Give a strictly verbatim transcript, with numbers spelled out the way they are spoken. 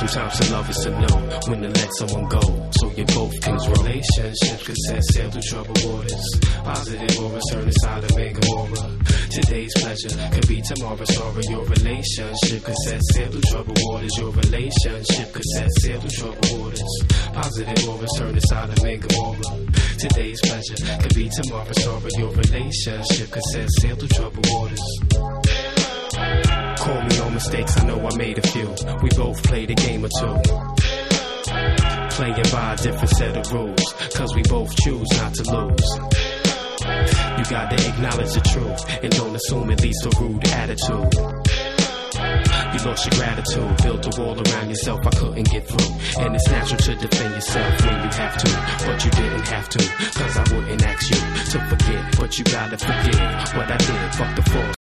Sometimes to love is to know when to let someone go, so you both can grow. Relationship could set sail through troubled waters. Positive auras turn inside and make a aura. Today's pleasure could be tomorrow's sorrow. Your relationship could set sail through troubled waters. Your relationship could set sail through troubled waters. Positive auras turn inside and make a aura. Today's pleasure could be tomorrow's sorrow. Your relationship could set sail through troubled waters. Call me on mistakes, I know I made a few. We both played a game or two, playing by a different set of rules, cause we both choose not to lose. You gotta acknowledge the truth, and don't assume it leads to a rude attitude. You lost your gratitude, built a wall around yourself I couldn't get through. And it's natural to defend yourself when you have to, but you didn't have to, cause I wouldn't ask you to forget. But you gotta forget what I did, fuck the fault.